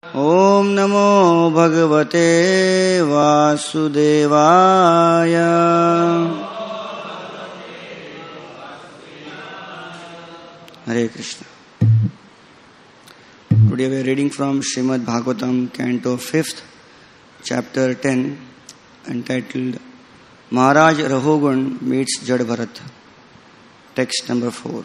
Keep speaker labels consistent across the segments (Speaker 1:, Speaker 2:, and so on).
Speaker 1: Om Namo Bhagavate Vasudevaya. Hare Krishna. Today we are reading from Srimad Bhagavatam, Canto 5th, Chapter 10, entitled Maharaj Rahogun meets Jad Bharat. Text number 4.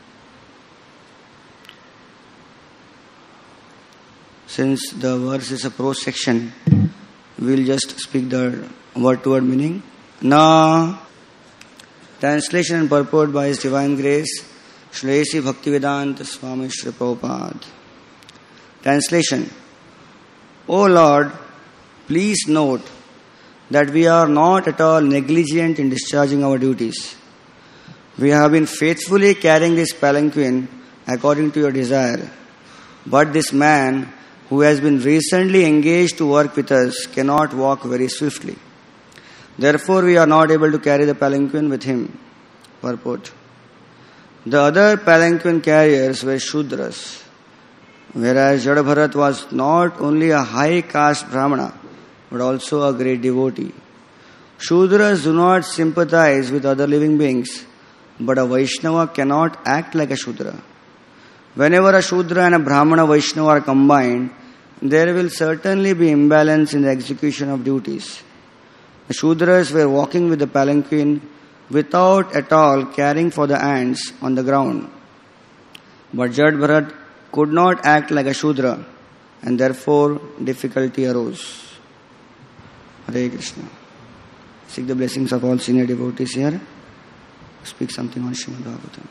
Speaker 1: Since the verse is a prose section, we will just speak the word-to-word meaning. Na. Translation and purport by His Divine Grace, Shlesi Bhaktivedanta Swami Shri Prabhupada. Translation. O Lord, please note that we are not at all negligent in discharging our duties. We have been faithfully carrying this palanquin according to your desire. But this man, who has been recently engaged to work with us, cannot walk very swiftly. Therefore, we are not able to carry the palanquin with him. Purport. The other palanquin carriers were Shudras, whereas Jad Bharat was not only a high caste Brahmana, but also a great devotee. Shudras do not sympathize with other living beings, but a Vaishnava cannot act like a Shudra. Whenever a Shudra and a Brahmana Vaishnava are combined, there will certainly be imbalance in the execution of duties. The Shudras were walking with the palanquin without at all caring for the ants on the ground. But Jad Bharat could not act like a Shudra, and therefore difficulty arose. Hare Krishna. Seek the blessings of all senior devotees here. Speak something on Srimad Bhagavatam.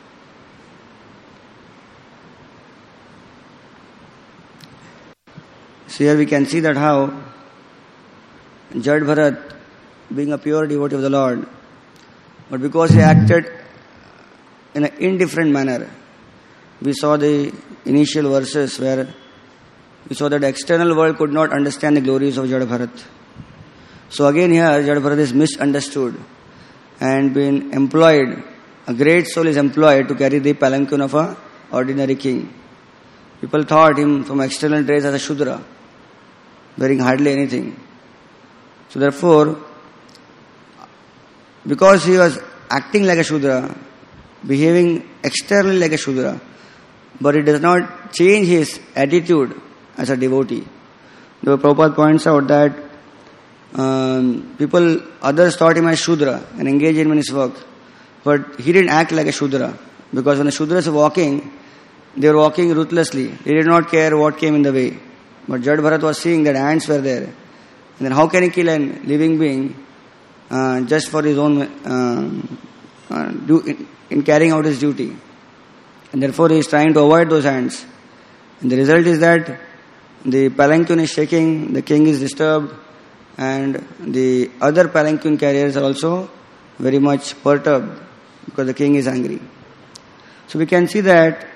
Speaker 1: So here we can see that how Jad Bharat, being a pure devotee of the Lord, but because he acted in an indifferent manner, we saw the initial verses where we saw that the external world could not understand the glories of Jad Bharat. So again here, Jad Bharat is misunderstood and being employed, a great soul is employed to carry the palanquin of an ordinary king. People thought him from external traits as a Shudra, wearing hardly anything. So therefore, because he was acting like a Shudra, behaving externally like a Shudra, but it does not change his attitude as a devotee. The Prabhupada points out that others thought him as Shudra and engaged him in his work, but he didn't act like a Shudra, because when the Shudras were walking, they were walking ruthlessly. They did not care what came in the way. But Jad Bharat was seeing that ants were there. And then how can he kill a living being just for his own, in carrying out his duty? And therefore he is trying to avoid those ants. And the result is that the palanquin is shaking, the king is disturbed, and the other palanquin carriers are also very much perturbed because the king is angry. So we can see that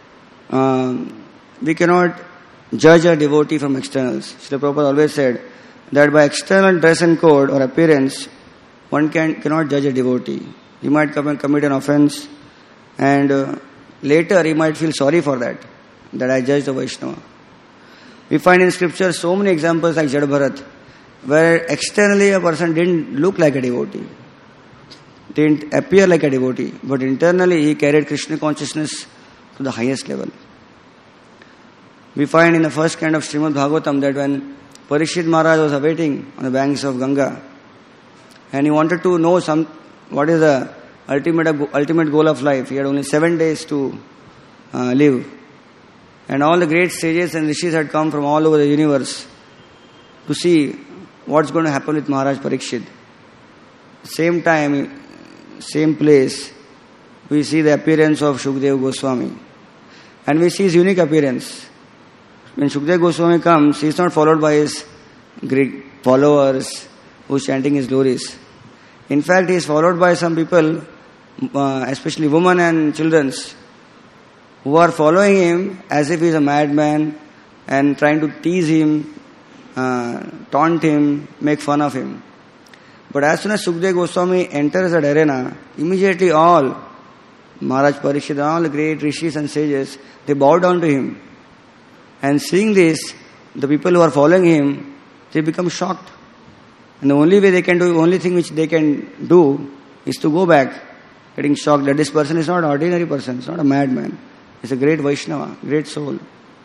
Speaker 1: we cannot judge a devotee from externals. Srila Prabhupada always said that by external dress and code or appearance, one cannot judge a devotee. He might commit an offense, and later he might feel sorry for that I judged a Vaishnava. We find in scripture so many examples like Jad Bharat, where externally a person didn't look like a devotee, didn't appear like a devotee, but internally he carried Krishna consciousness to the highest level. We find in the first kind of Srimad Bhagavatam that when Parikshit Maharaj was awaiting on the banks of Ganga, and he wanted to know what is the ultimate goal of life. He had only 7 days to live. And all the great sages and rishis had come from all over the universe to see what's going to happen with Maharaj Parikshit. Same time, same place, we see the appearance of Shukdev Goswami. And we see his unique appearance. When Shukdev Goswami comes, he is not followed by his great followers who are chanting his glories. In fact, he is followed by some people, especially women and children, who are following him as if he is a madman and trying to tease him, taunt him, make fun of him. But as soon as Shukdev Goswami enters that arena, immediately all, Maharaj Parikshit and all the great rishis and sages, they bow down to him. And seeing this, the people who are following him, they become shocked. And the only way they can do, only thing which they can do is to go back, getting shocked that this person is not an ordinary person, it's not a madman. It's a great Vaishnava, great soul.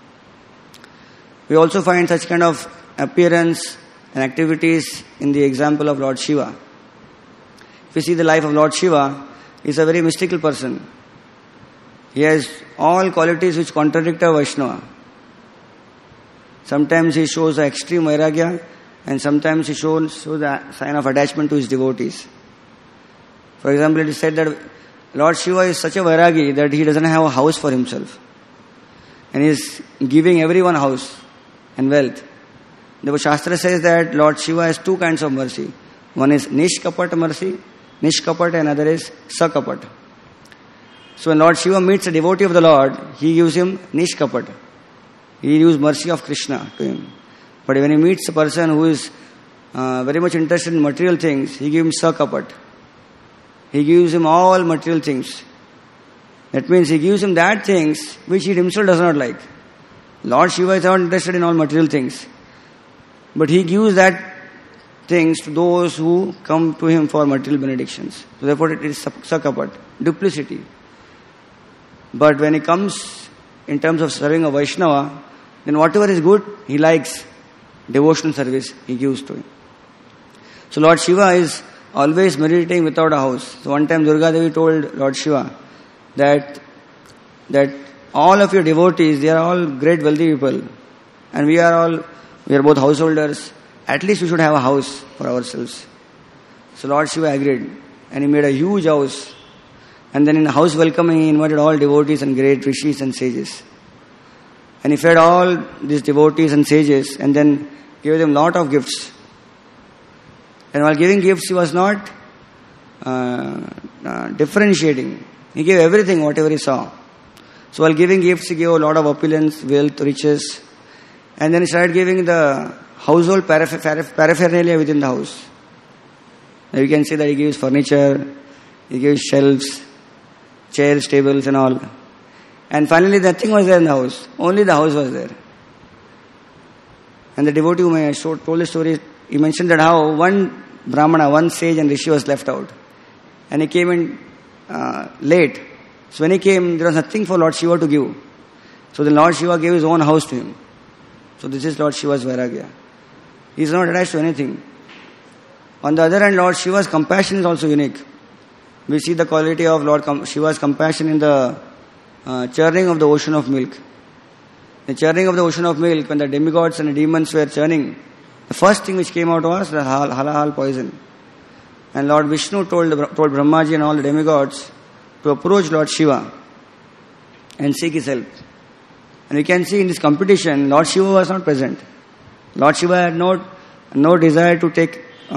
Speaker 1: We also find such kind of appearance and activities in the example of Lord Shiva. If you see the life of Lord Shiva, he is a very mystical person. He has all qualities which contradict a Vaishnava. Sometimes he shows an extreme vairagya, and sometimes he shows the sign of attachment to his devotees. For example, it is said that Lord Shiva is such a vairagi that he doesn't have a house for himself. And he is giving everyone house and wealth. The Shastra says that Lord Shiva has two kinds of mercy. One is Nishkapat mercy, Nishkapat, and another is Sakapat. So when Lord Shiva meets a devotee of the Lord, he gives him Nishkapat. He gives mercy of Krishna to him. But when he meets a person who is very much interested in material things, he gives him Sakapat. He gives him all material things. That means he gives him that things which he himself does not like. Lord Shiva is not interested in all material things. But he gives that things to those who come to him for material benedictions. So therefore it is Sakapat, duplicity. But when it comes in terms of serving a Vaishnava, then whatever is good, he likes. Devotional service he gives to him. So Lord Shiva is always meditating without a house. So one time Durga Devi told Lord Shiva that all of your devotees, they are all great wealthy people. And we are both householders. At least we should have a house for ourselves. So Lord Shiva agreed. And he made a huge house. And then in the house welcoming, he invited all devotees and great rishis and sages. And he fed all these devotees and sages and then gave them lot of gifts. And while giving gifts, he was not differentiating. He gave everything, whatever he saw. So while giving gifts, he gave a lot of opulence, wealth, riches. And then he started giving the household paraphernalia within the house. Now you can see that he gives furniture, he gives shelves, chairs, tables and all. And finally nothing was there in the house. Only the house was there. And the devotee whom I told the story, he mentioned that how one Brahmana, one sage and rishi was left out. And he came in late. So when he came, there was nothing for Lord Shiva to give. So the Lord Shiva gave his own house to him. So this is Lord Shiva's vairagya. He is not attached to anything. On the other hand, Lord Shiva's compassion is also unique. We see the quality of Lord Shiva's compassion in the churning of the ocean of milk. The churning of the ocean of milk, when the demigods and the demons were churning, the first thing which came out was the halal poison. And Lord Vishnu told Brahmaji and all the demigods to approach Lord Shiva and seek his help. And we can see in this competition, Lord Shiva was not present. Lord Shiva had no desire to taste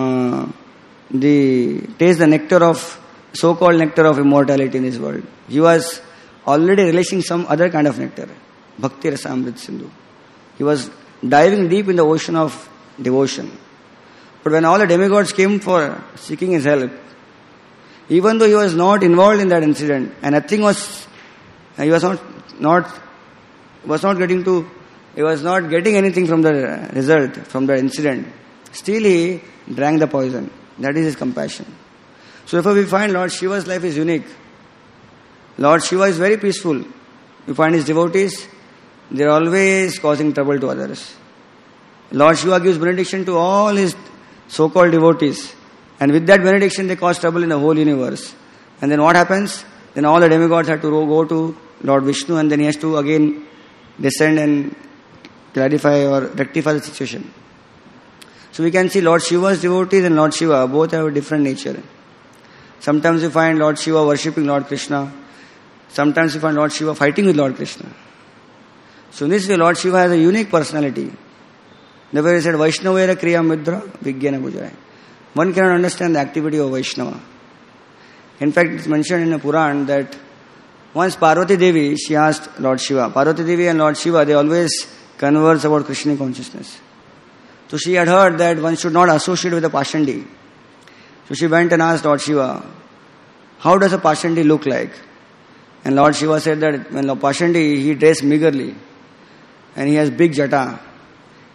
Speaker 1: the nectar of, so-called nectar of immortality in this world. He was already relishing some other kind of nectar. Bhakti Rasa Amrit Sindhu. He was diving deep in the ocean of devotion. But when all the demigods came for seeking his help, even though he was not involved in that incident, and he was not getting anything from the result, from the incident, still he drank the poison. That is his compassion. So therefore we find Lord Shiva's life is unique. Lord Shiva is very peaceful. You find his devotees, they are always causing trouble to others. Lord Shiva gives benediction to all his so-called devotees. And with that benediction, they cause trouble in the whole universe. And then what happens? Then all the demigods have to go to Lord Vishnu, and then he has to again descend and clarify or rectify the situation. So we can see Lord Shiva's devotees and Lord Shiva both have a different nature. Sometimes you find Lord Shiva worshipping Lord Krishna. Sometimes you find Lord Shiva fighting with Lord Krishna. So in this way, Lord Shiva has a unique personality. Therefore he said, Vaishnavera kriya midra vigyana bujaya. One cannot understand the activity of Vaishnava. In fact, it's mentioned in a Puran that once Parvati Devi, she asked Lord Shiva. Parvati Devi and Lord Shiva, they always converse about Krishna consciousness. So she had heard that one should not associate with a Pashandi. So she went and asked Lord Shiva, how does a Pashandi look like? And Lord Shiva said that when a Pashandi, he dressed meagerly and he has big jata.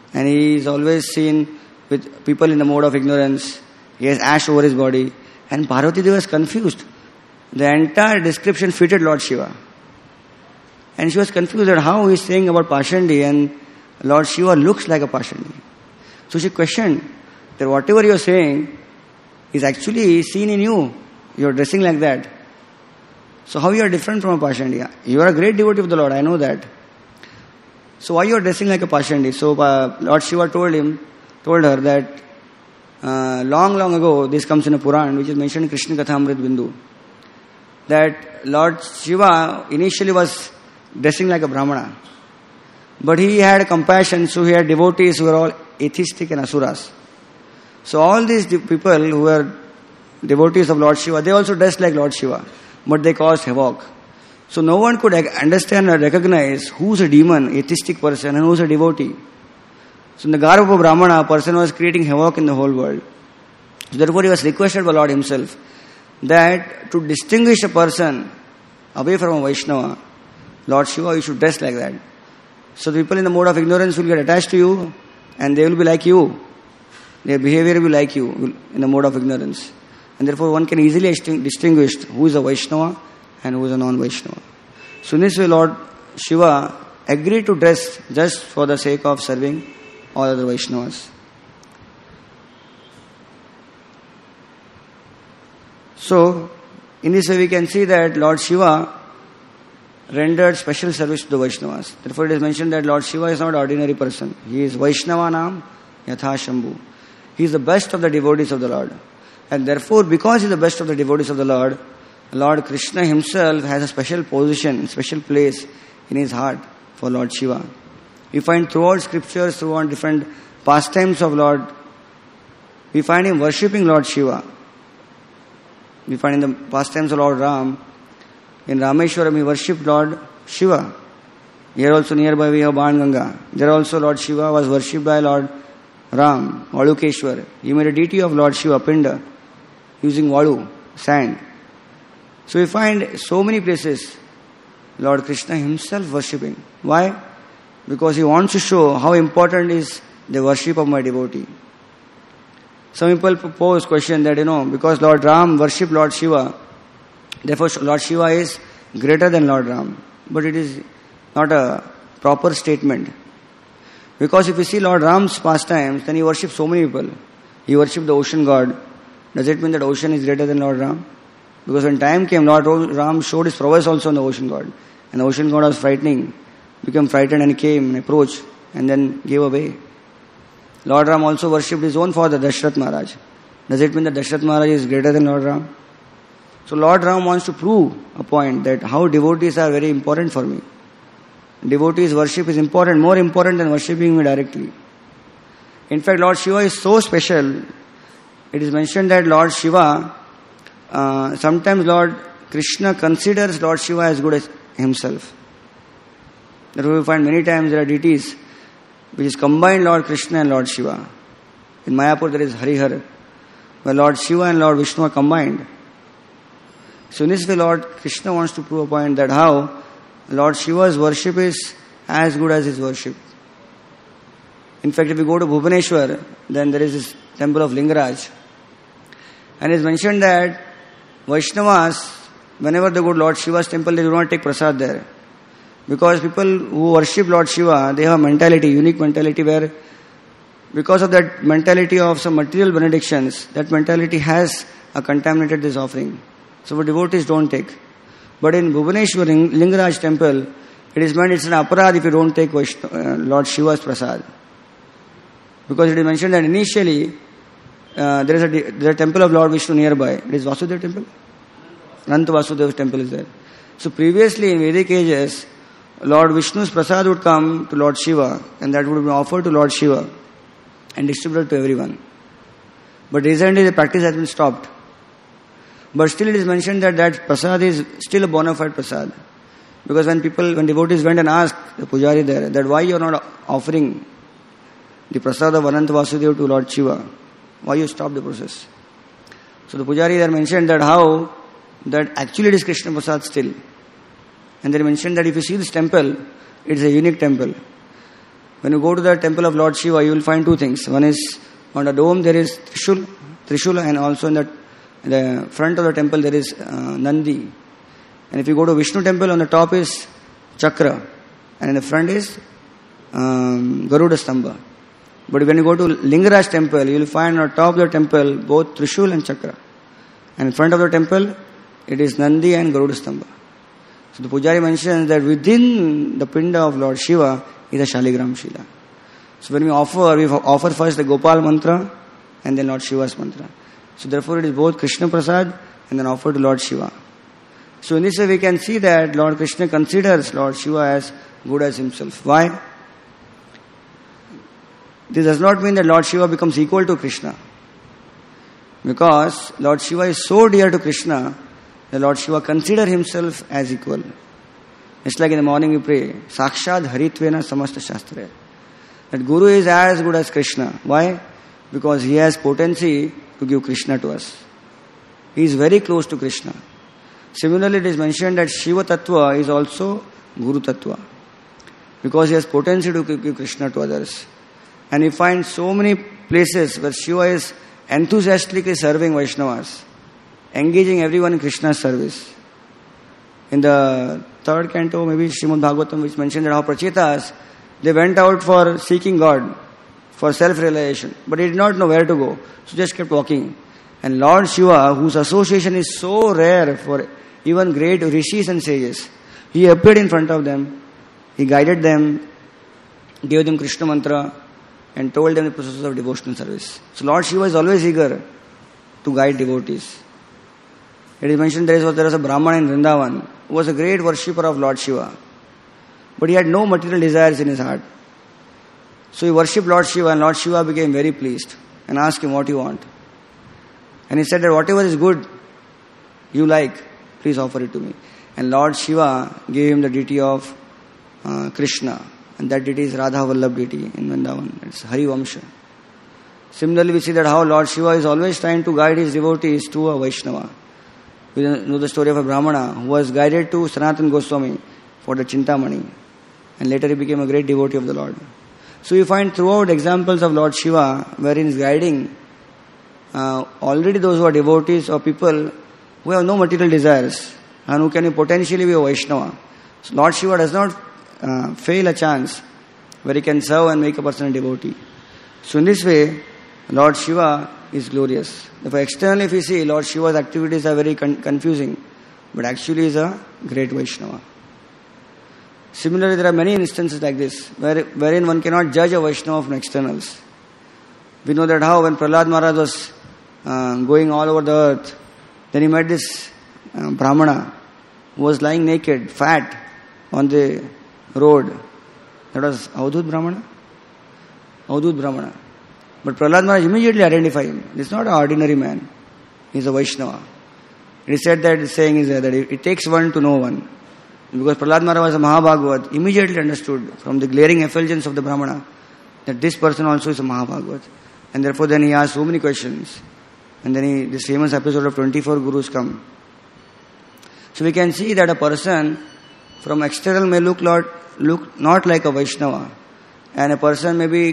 Speaker 1: And he is always seen with people in the mode of ignorance. He has ash over his body. And Parvati Devi was confused. The entire description fitted Lord Shiva. And she was confused that how he is saying about Pashandi and Lord Shiva looks like a Pashandi. So she questioned that whatever you are saying is actually seen in you. You are dressing like that. So how you are different from a Pashandi? You are a great devotee of the Lord, I know that. So why you are dressing like a Pashandi? So Lord Shiva told her that long ago, this comes in a Puran, which is mentioned in Krishna Kathamrit Bindu, that Lord Shiva initially was dressing like a Brahmana. But he had compassion, so he had devotees who were all atheistic and asuras. So all these people who were devotees of Lord Shiva, they also dressed like Lord Shiva, but they caused havoc. So no one could understand or recognize who's a demon, atheistic person, and who's a devotee. So in the garb of a Brahmana, a person was creating havoc in the whole world. So therefore he was requested by Lord himself that to distinguish a person away from a Vaishnava, Lord Shiva, you should dress like that. So the people in the mode of ignorance will get attached to you and they will be like you. Their behavior will be like you in the mode of ignorance. And therefore one can easily distinguish who is a Vaishnava and who is a non-Vaishnava. So in this way Lord Shiva agreed to dress just for the sake of serving all other Vaishnavas. So in this way we can see that Lord Shiva rendered special service to the Vaishnavas. Therefore it is mentioned that Lord Shiva is not an ordinary person. He is Vaishnavanam Yatha Shambhu. He is the best of the devotees of the Lord. And therefore, because he is the best of the devotees of the Lord, Lord Krishna himself has a special position, special place in his heart for Lord Shiva. We find throughout scriptures, throughout different pastimes of Lord, we find him worshipping Lord Shiva. We find in the pastimes of Lord Ram, in Rameshwaram he worshipped Lord Shiva. Here also nearby we have Banganga. There also Lord Shiva was worshipped by Lord Ram, Valukeshwar. He made a deity of Lord Shiva, Pinda, using Valu, sand. So we find so many places Lord Krishna himself worshipping. Why? Because he wants to show how important is the worship of my devotee. Some people pose question that, because Lord Ram worshipped Lord Shiva, therefore Lord Shiva is greater than Lord Ram. But it is not a proper statement. Because if you see Lord Ram's pastimes, then he worshipped so many people. He worshipped the ocean god. Does it mean that ocean is greater than Lord Ram? Because when time came, Lord Ram showed his prowess also on the ocean god. And the ocean god was frightening, became frightened and came and approached and then gave away. Lord Ram also worshipped his own father, Dashrath Maharaj. Does it mean that Dashrath Maharaj is greater than Lord Ram? So Lord Ram wants to prove a point that how devotees are very important for me. Devotees' worship is important, more important than worshipping me directly. In fact, Lord Shiva is so special. It is mentioned that Lord Shiva, sometimes Lord Krishna considers Lord Shiva as good as himself. Therefore we find many times there are deities which is combined Lord Krishna and Lord Shiva. In Mayapur there is Harihar, where Lord Shiva and Lord Vishnu are combined. So in this way Lord Krishna wants to prove a point that how Lord Shiva's worship is as good as his worship. In fact, if you go to Bhubaneswar, then there is this temple of Lingaraj. And it is mentioned that Vaishnavas, whenever they go to Lord Shiva's temple, they do not take prasad there. Because people who worship Lord Shiva, they have a mentality, unique mentality where, because of that mentality of some material benedictions, that mentality has contaminated this offering. So devotees don't take. But in Bhubaneswar, Lingaraj temple, it is meant it's an aparad if you don't take Lord Shiva's prasad. Because it is mentioned that initially, there is a temple of Lord Vishnu nearby. It is Vasudeva temple? Ananta Vasudeva temple is there. So previously in Vedic ages, Lord Vishnu's prasad would come to Lord Shiva and that would be offered to Lord Shiva and distributed to everyone. But recently the practice has been stopped. But still it is mentioned that prasad is still a bona fide prasad. Because when devotees went and asked the pujari there that why you are not offering the prasad of Ananta Vasudeva to Lord Shiva, why you stopped the process? So the pujari there mentioned that how that actually it is Krishna prasad still. And they mentioned that if you see this temple, it is a unique temple. When you go to the temple of Lord Shiva, you will find two things. One is on the dome there is Trishula, and also in the front of the temple there is Nandi. And if you go to Vishnu temple, on the top is Chakra, and in the front is Garuda Stambha. But when you go to Lingaraj temple, you will find on top of the temple both Trishul and Chakra. And in front of the temple, it is Nandi and Garuda Stambha. So the Pujari mentions that within the Pinda of Lord Shiva is a Shaligram Shila. So when we offer first the Gopal mantra and then Lord Shiva's mantra. So therefore it is both Krishna Prasad and then offered to Lord Shiva. So in this way we can see that Lord Krishna considers Lord Shiva as good as himself. Why? This does not mean that Lord Shiva becomes equal to Krishna. Because Lord Shiva is so dear to Krishna, that Lord Shiva considers himself as equal. It's like in the morning we pray, Sakshad Haritvena Samasta Shastra. That Guru is as good as Krishna. Why? Because he has potency to give Krishna to us. He is very close to Krishna. Similarly, it is mentioned that Shiva Tattva is also Guru Tattva. Because he has potency to give Krishna to others. And we find so many places where Shiva is enthusiastically serving Vaishnavas, engaging everyone in Krishna's service. In the third canto, maybe Srimad Bhagavatam, which mentioned that how Prachetas, they went out for seeking God, for self-realization, but they did not know where to go, so just kept walking. And Lord Shiva, whose association is so rare for even great rishis and sages, he appeared in front of them, he guided them, gave them Krishna mantra, and told them the process of devotional service. So Lord Shiva is always eager to guide devotees. It is mentioned there was a Brahmana in Vrindavan who was a great worshipper of Lord Shiva. But he had no material desires in his heart. So he worshipped Lord Shiva, and Lord Shiva became very pleased and asked him, what do you want? And he said that whatever is good you like, please offer it to me. And Lord Shiva gave him the deity of Krishna. And that deity is Radha Vallabh deity in Vrindavan. It's Hari Vamsha. Similarly, we see that how Lord Shiva is always trying to guide his devotees to a Vaishnava. We know the story of a Brahmana who was guided to Sanatana Goswami for the Chintamani. And later he became a great devotee of the Lord. So you find throughout examples of Lord Shiva wherein he is guiding already those who are devotees or people who have no material desires and who can potentially be a Vaishnava. So Lord Shiva does not fail a chance where he can serve and make a person a devotee. So in this way, Lord Shiva is glorious. Therefore, externally if we see, Lord Shiva's activities are very confusing, but actually is a great Vaishnava. Similarly, there are many instances like this, wherein one cannot judge a Vaishnava from externals. We know that how when Prahlad Maharaj was going all over the earth, then he met this Brahmana who was lying naked, fat, on the road. That was Avadhut Brahmana. Avadhut Brahmana. But Prahlad Maharaj immediately identified him. He is not an ordinary man. He is a Vaishnava. He said that the saying is that it takes one to know one. Because Prahlad Maharaj was a Mahabhagavat, immediately understood from the glaring effulgence of the Brahmana that this person also is a Mahabhagavat. And therefore then he asked so many questions. And then this famous episode of 24 Gurus come. So we can see that a person from external may look not like a Vaishnava. And a person may be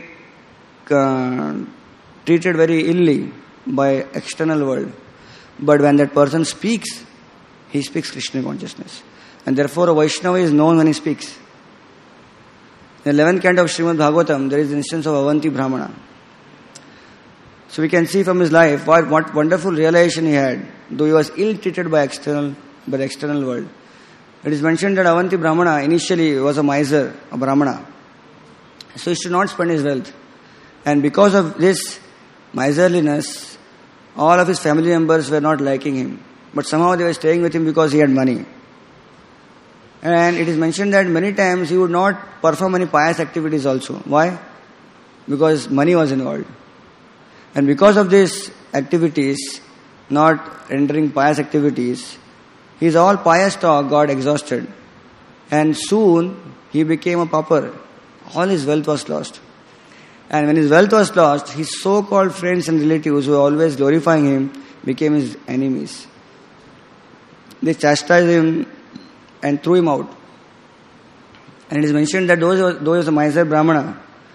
Speaker 1: treated very illy by external world. But when that person speaks, he speaks Krishna consciousness. And therefore a Vaishnava is known when he speaks. In the 11th canto of Srimad Bhagavatam, there is the instance of Avanti Brahmana. So we can see from his life what wonderful realization he had, though he was ill-treated by the external world. It is mentioned that Avanti Brahmana initially was a miser, a Brahmana. So he should not spend his wealth. And because of this miserliness, all of his family members were not liking him. But somehow they were staying with him because he had money. And it is mentioned that many times he would not perform any pious activities also. Why? Because money was involved. And because of these activities, not rendering pious activities, his all pious talk got exhausted. And soon he became a pauper. All his wealth was lost. And when his wealth was lost, his so-called friends and relatives who were always glorifying him became his enemies. They chastised him and threw him out. And it is mentioned that though he was a miser Brahmana,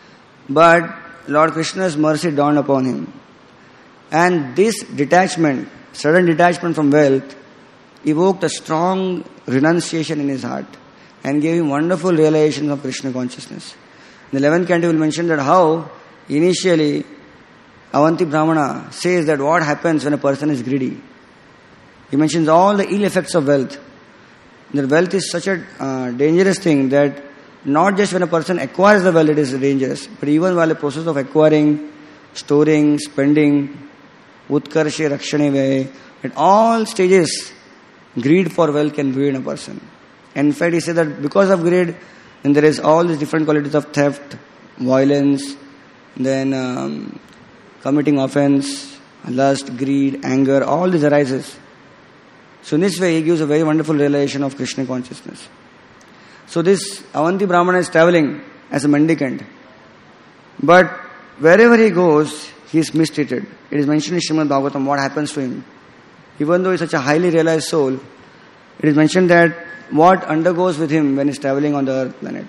Speaker 1: But Lord Krishna's mercy dawned upon him. And this detachment, sudden detachment from wealth, evoked a strong renunciation in his heart and gave him wonderful realization of Krishna consciousness. In the 11th canto, we will mention that how initially Avanti Brahmana says that what happens when a person is greedy. He mentions all the ill effects of wealth. That wealth is such a dangerous thing that not just when a person acquires the wealth it is dangerous, but even while the process of acquiring, storing, spending, utkarshe, rakshane vaye, at all stages, greed for wealth can ruin a person. And in fact, he said that because of greed, then there is all these different qualities of theft, violence, then committing offense, lust, greed, anger, all this arises. So in this way, he gives a very wonderful realization of Krishna consciousness. So this Avanti Brahmana is traveling as a mendicant. But wherever he goes, he is mistreated. It is mentioned in Srimad Bhagavatam what happens to him. Even though he is such a highly realized soul, it is mentioned that what undergoes with him when he is traveling on the earth planet.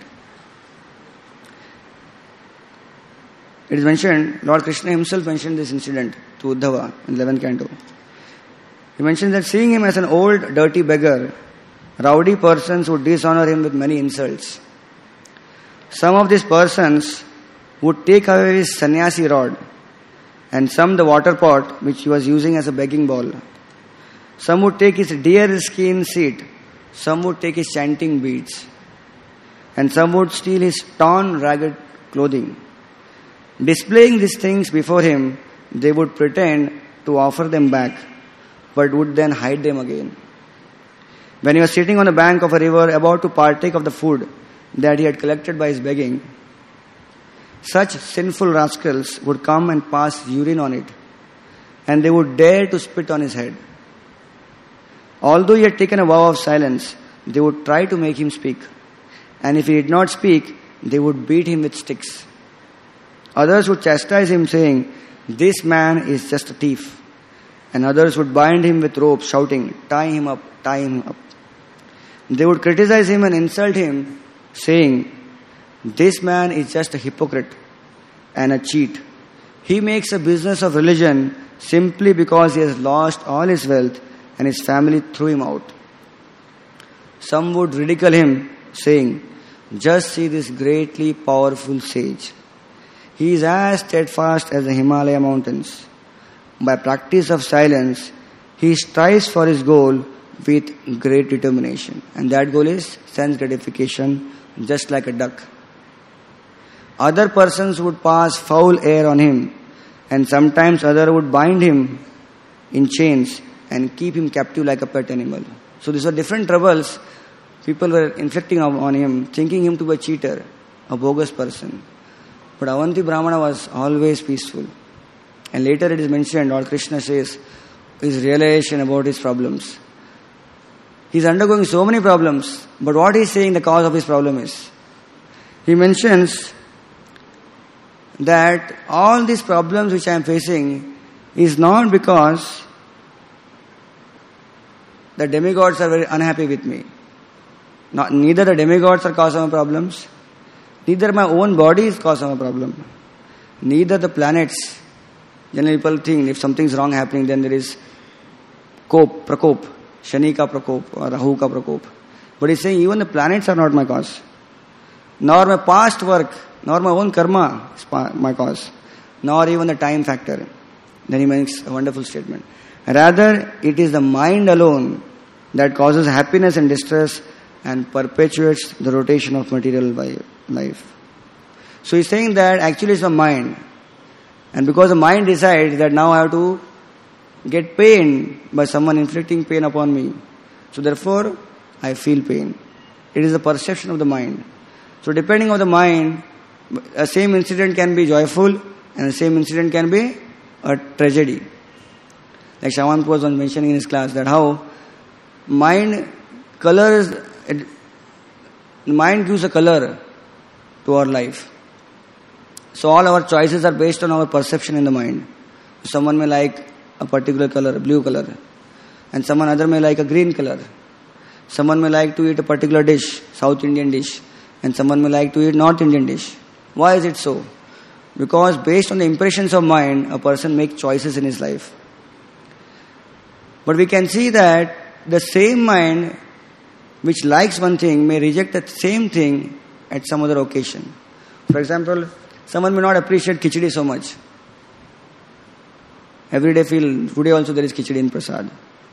Speaker 1: It is mentioned, Lord Krishna himself mentioned this incident to Uddhava in 11th canto. He mentioned that seeing him as an old, dirty beggar, rowdy persons would dishonor him with many insults. Some of these persons would take away his sannyasi rod, and some the water pot which he was using as a begging bowl. Some would take his deer skin seat, some would take his chanting beads, and some would steal his torn, ragged clothing. Displaying these things before him, they would pretend to offer them back, but would then hide them again. When he was sitting on the bank of a river about to partake of the food that he had collected by his begging, such sinful rascals would come and pass urine on it, and they would dare to spit on his head. Although he had taken a vow of silence, they would try to make him speak, and if he did not speak, they would beat him with sticks. Others would chastise him, saying, "This man is just a thief." And others would bind him with ropes, shouting, "Tie him up, tie him up." They would criticize him and insult him, saying, "This man is just a hypocrite and a cheat. He makes a business of religion simply because he has lost all his wealth and his family threw him out." Some would ridicule him, saying, "Just see this greatly powerful sage. He is as steadfast as the Himalaya mountains. By practice of silence, he strives for his goal with great determination." And that goal is sense gratification, just like a duck. Other persons would pass foul air on him, and sometimes other would bind him in chains and keep him captive like a pet animal. So these were different troubles people were inflicting on him, thinking him to be a cheater, a bogus person. But Avanti Brahmana was always peaceful. And later it is mentioned, Lord Krishna says, his realization about his problems. He is undergoing so many problems, but what he is saying the cause of his problem is? He mentions that all these problems which I am facing is not because the demigods are very unhappy with me. Neither the demigods are cause of my problems, neither my own body is cause of my problem, neither the planets. Generally people think if something is wrong happening, then there is prakop, Shani ka prakop or Rahu ka prakop. But he's saying even the planets are not my cause, nor my past work, nor my own karma is my cause, nor even the time factor. Then he makes a wonderful statement. Rather, it is the mind alone that causes happiness and distress and perpetuates the rotation of material life. So he's saying that actually it's the mind. And because the mind decides that now I have to get pain by someone inflicting pain upon me, so therefore I feel pain. It is the perception of the mind. So depending on the mind, a same incident can be joyful and the same incident can be a tragedy. Like Shawan was mentioning in his class that how mind gives a color to our life. So all our choices are based on our perception in the mind. Someone may like a particular color, blue color, and someone other may like a green color. Someone may like to eat a particular dish, South Indian dish, and someone may like to eat North Indian dish. Why is it so? Because based on the impressions of mind, a person makes choices in his life. But we can see that the same mind which likes one thing may reject that same thing at some other occasion. For example, someone may not appreciate khichdi so much. Every day feel, today also there is khichdi in prasad.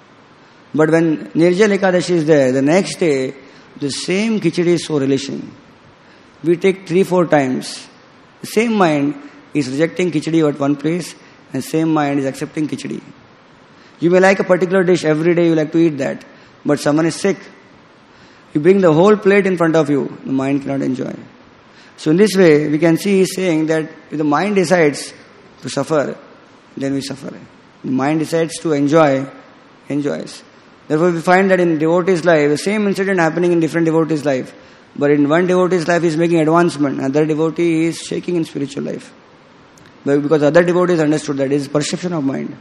Speaker 1: But when Nirjala Ekadashi is there, the next day, the same khichdi is so relishing. We take 3-4 times. The same mind is rejecting khichdi at one place and same mind is accepting khichdi. You may like a particular dish, every day you like to eat that. But someone is sick. You bring the whole plate in front of you, the mind cannot enjoy. So in this way, we can see he is saying that if the mind decides to suffer, then we suffer. The mind decides to enjoy, enjoys. Therefore we find that in devotee's life, the same incident happening in different devotee's life. But in one devotee's life he is making advancement, another devotee is shaking in spiritual life. Because other devotees understood that it is perception of mind.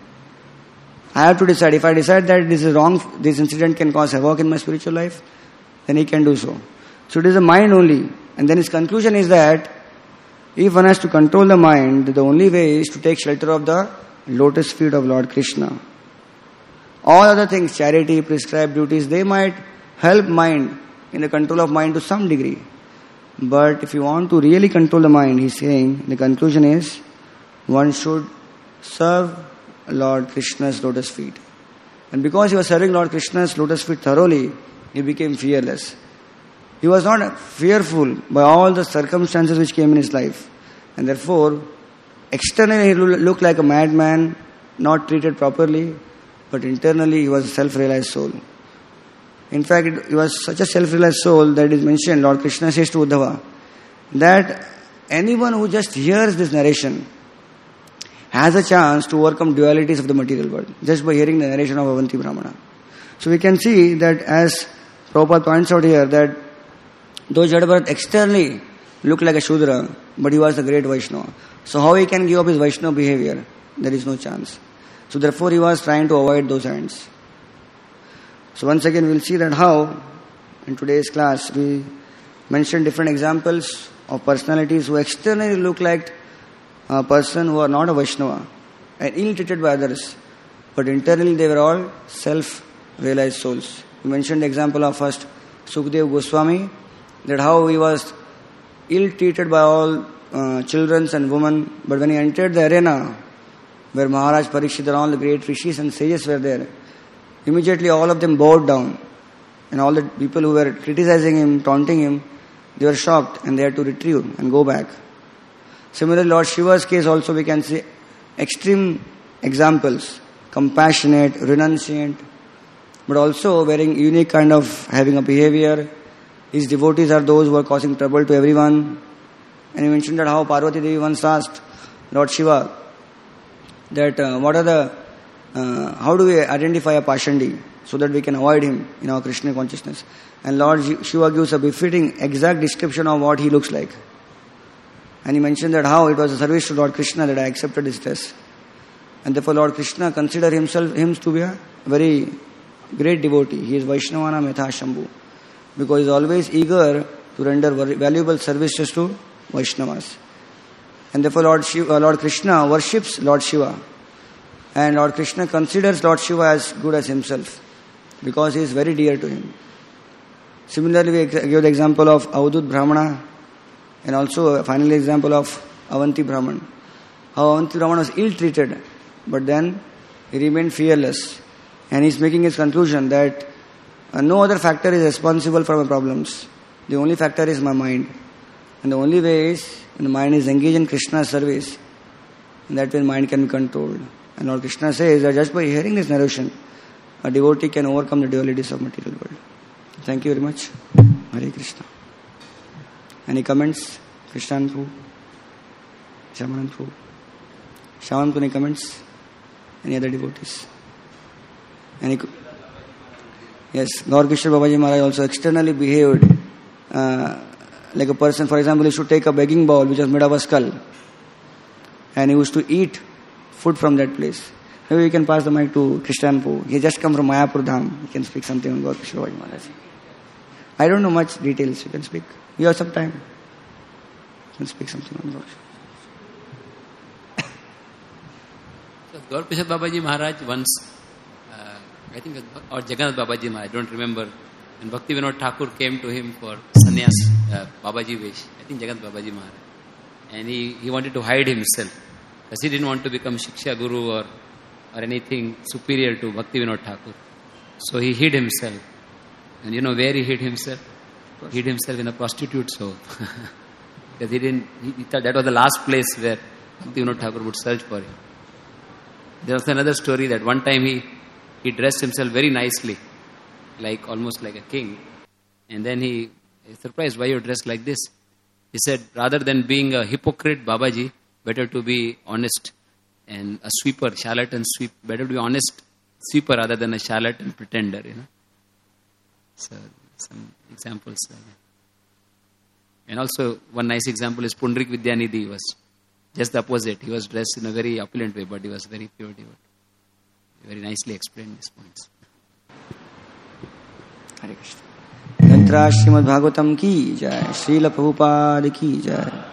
Speaker 1: I have to decide. If I decide that this is wrong, this incident can cause havoc in my spiritual life, then he can do so. So it is the mind only. And then his conclusion is that if one has to control the mind, the only way is to take shelter of the lotus feet of Lord Krishna. All other things, charity, prescribed duties, they might help mind in the control of mind to some degree. But if you want to really control the mind, he's saying, the conclusion is, one should serve Lord Krishna's lotus feet. And because he was serving Lord Krishna's lotus feet thoroughly, he became fearless. He was not fearful by all the circumstances which came in his life. And therefore, externally he looked like a madman, not treated properly, but internally he was a self-realized soul. In fact, he was such a self-realized soul that it is mentioned, Lord Krishna says to Uddhava, that anyone who just hears this narration has a chance to overcome dualities of the material world, just by hearing the narration of Avanti Brahmana. So we can see that as Prabhupada points out here, that though Jadabharat externally looked like a Shudra, but he was a great Vaishnava. So how he can give up his Vaishnava behavior? There is no chance. So therefore he was trying to avoid those ends. So once again we will see that how in today's class we mentioned different examples of personalities who externally look like a person who are not a Vaishnava and ill-treated by others, but internally they were all self-realized souls. We mentioned the example of first Sukadeva Goswami, that how he was ill-treated by all children and women, but when he entered the arena where Maharaj Parikshit and all the great rishis and sages were there, immediately all of them bowed down, and all the people who were criticizing him, taunting him, they were shocked and they had to retrieve and go back. Similarly, Lord Shiva's case also we can see extreme examples, compassionate, renunciant, but also wearing unique kind of having a behavior. His devotees are those who are causing trouble to everyone. And he mentioned that how Parvati Devi once asked Lord Shiva that how do we identify a Pashandi so that we can avoid him in our Krishna consciousness. And Lord Shiva gives a befitting exact description of what he looks like. And he mentioned that how it was a service to Lord Krishna that I accepted his dress. And therefore Lord Krishna considered him to be a very great devotee. He is Vaishnavana Metha Shambhu, because he is always eager to render valuable services to Vaishnavas. And therefore Lord Krishna worships Lord Shiva. And Lord Krishna considers Lord Shiva as good as himself, because he is very dear to him. Similarly, we give the example of Avadut Brahmana, and also a final example of Avanti Brahman. How Avanti Brahman was ill-treated, but then he remained fearless. And he is making his conclusion that no other factor is responsible for my problems. The only factor is my mind. And the only way is, when the mind is engaged in Krishna's service, and that way mind can be controlled. And Lord Krishna says that just by hearing this narration, a devotee can overcome the dualities of material world. Thank you very much. Hare Krishna. Any comments? Krishan Prabhu? Shamanand Prabhu? Shamanand Prabhu, any comments? Any other devotees? Yes, Gaur Kishore Babaji Maharaj also externally behaved like a person. For example, he should take a begging bowl which was made of a skull, and he used to eat food from that place. Maybe we can pass the mic to Krishan Prabhu. He just come from Mayapur Dham. He can speak something on Gaur Kishore Babaji Maharaj. I don't know much details. You can speak. You have some time. You can speak something on Gaur Kishore.
Speaker 2: So Gaur Prasad Babaji Maharaj once, I think, or Jagannath Babaji Maharaj, I don't remember, when Bhakti Vinod Thakur came to him for sannyas, Babaji Vesh, I think Jagannath Babaji Maharaj, and he wanted to hide himself, because he didn't want to become Shiksha Guru or anything superior to Bhakti Vinod Thakur. So he hid himself. And you know where he hid himself? He hid himself in a prostitute's home. Because he thought that was the last place where Bhakti Vinod Thakur would search for him. There was another story that one time he dressed himself very nicely, like almost like a king. And then he is surprised, why you dressed like this? He said, rather than being a hypocrite Babaji, better to be honest and a sweeper, charlatan sweep. Better to be honest sweeper rather than a charlatan pretender, you know. So some examples. And also one nice example is Pundrik Vidyanidhi was just the opposite. He was dressed in a very opulent way, but he was very pure devotee. Very nicely explained these points.
Speaker 1: Hare Krishna. Yantra Srimad Bhagavatam ki jai, Srila Prabhupada ki jai.